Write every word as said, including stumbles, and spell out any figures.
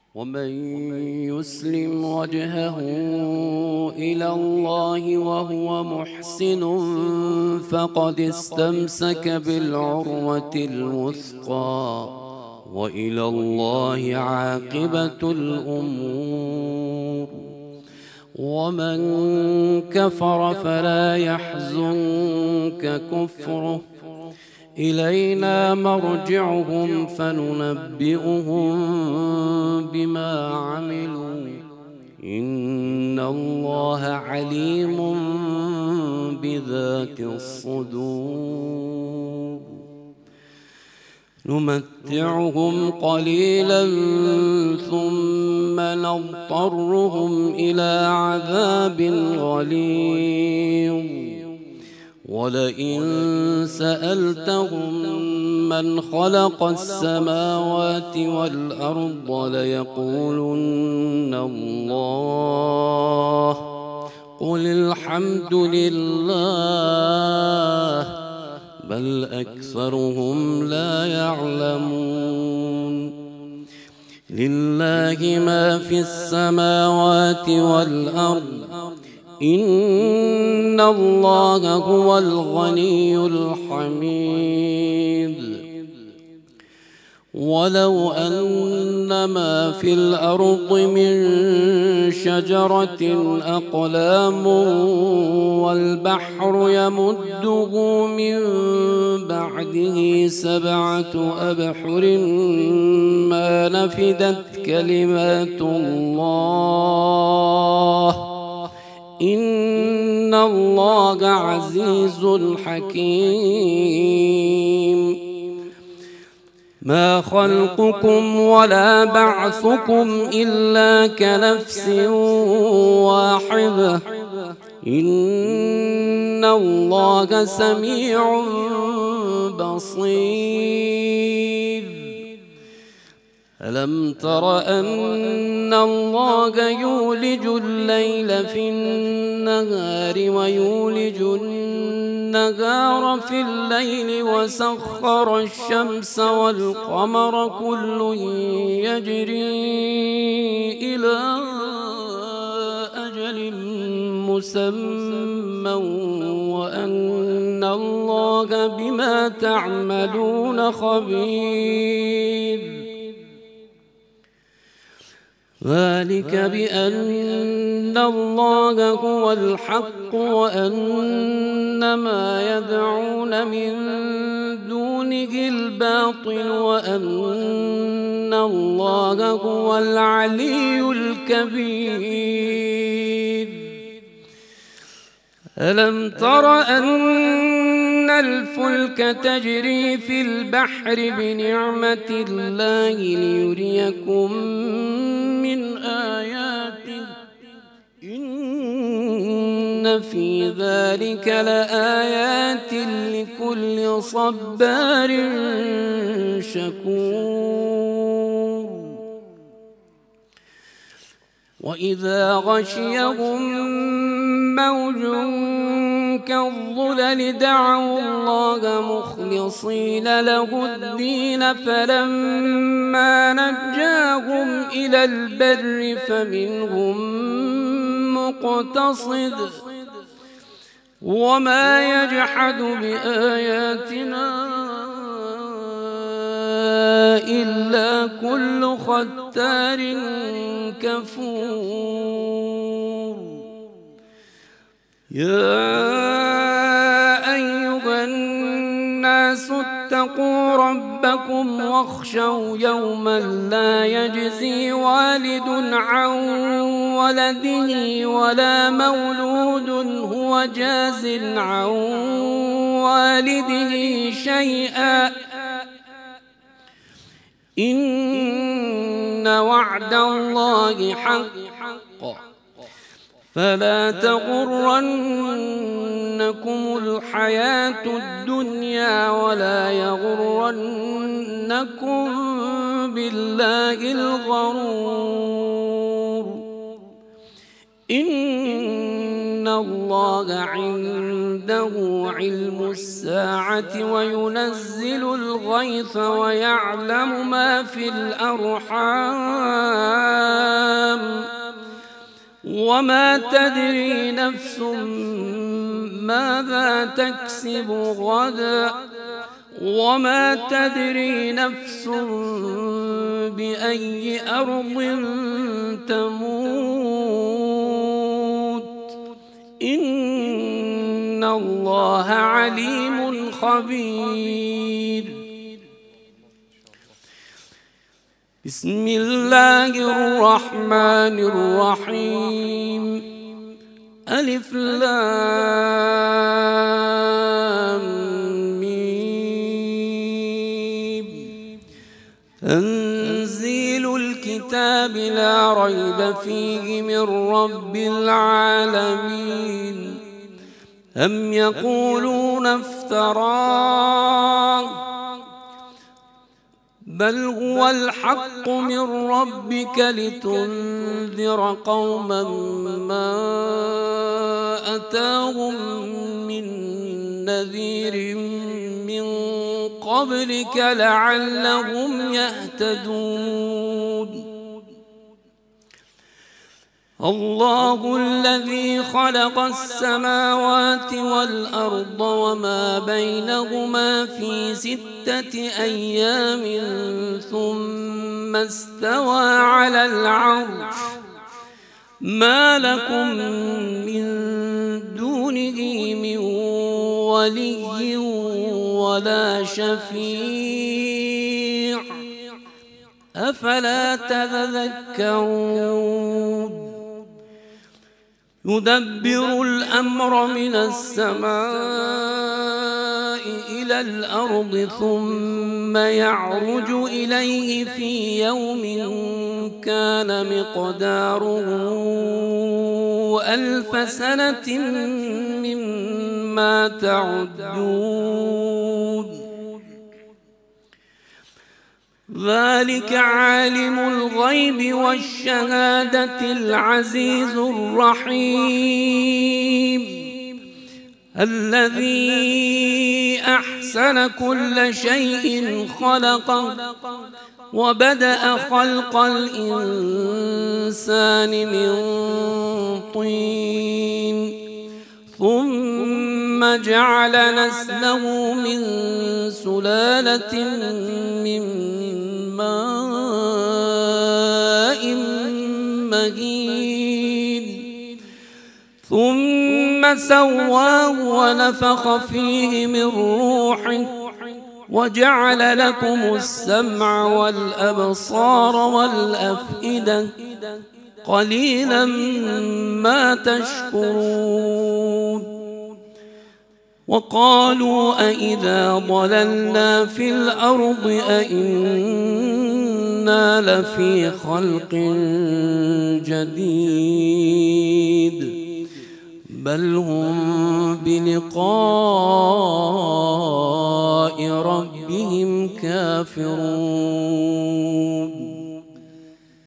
ومن يسلم وجهه إلى الله وهو محسن فقد استمسك بالعروة الوثقى وإلى الله عاقبة الأمور. ومن كفر فلا يحزنك كفره، إلينا مرجعهم فننبئهم بما عملوا، إن الله عليم بذات الصدور. نمتعهم قليلا ثم نضطرهم إلى عذاب غليظ، ولئن سألتهم من خلق السماوات والأرض ليقولن الله، قل الحمد لله بل أكثرهم لا يعلمون. لله ما في السماوات والأرض، إن الله هو الغني الحميد. ولو أن ما في الأرض من شجرة أقلام والبحر يمده من بعده سبعة أبحر ما نفدت كلمات الله، إن الله عزيز حكيم. ما خلقكم ولا بعثكم إلا كنفس واحدة، إن الله سميع بصير. ألم تر أن الله يولج الليل في النهار ويولج النهار في الليل وسخر الشمس والقمر كل يجري إلى أجل مسمى وأن الله بما تعملون خبير. ذلك بأن الله هو الحق وأن ما يدعون من دونه الباطل وأن الله هو العلي الكبير. ألم تر أن الفلك تجري في البحر بنعمة الله ليريكم من آياته، إن في ذلك لآيات لكل صبار شكور. وإذا غشيهم موج كالظلل دعوا الله مخلصين له الدين فلما نجاهم إلى البر فمنهم مقتصد وما يجحد بآياتنا إلا كل ختار كفور. يا أيها الناس اتقوا ربكم واخشوا يوما لا يجزي والد عن ولده ولا مولود هو جاز عن والده شيئا، إن وعد الله حق فلا تغرنكم الحياة الدنيا ولا يغرنكم بالله الغرور. إن الله عنده علم الساعة وينزل الغيث ويعلم ما في الأرحام وما تدري نفس ماذا تكسب غدا وما تدري نفس بأي أرض تموت إن الله عليم خبير. بسم الله الرحمن الرحيم. ألف لام تنزيل الكتاب لا ريب فيه من رب العالمين. أم يقولون افتراه بل هو الحق من ربك لتنذر قوما ما أتاهم من نذير من قبلك لعلهم يهتدون. الله الذي خلق السماوات والأرض وما بينهما في ستة أيام ثم استوى على العرش ما لكم من دونه من ولي ولا شفيع أفلا تذكرون. يدبر الأمر من السماء إلى الأرض ثم يعرج إليه في يوم كان مقداره ألف سنة مما تعدون. ذلك عالم الغيب والشهادة العزيز الرحيم الذي أحسن كل شيء خلقه وبدأ خلق الإنسان من طين ثم جعل نسله من سلالة من ماء مهين ثم سواه ونفخ فيه من روحه وجعل لكم السمع والأبصار والأفئدة قليلا ما تشكرون. وقالوا أئذا ضللنا في الأرض أئنا لفي خلق جديد بل هم بلقاء ربهم كافرون.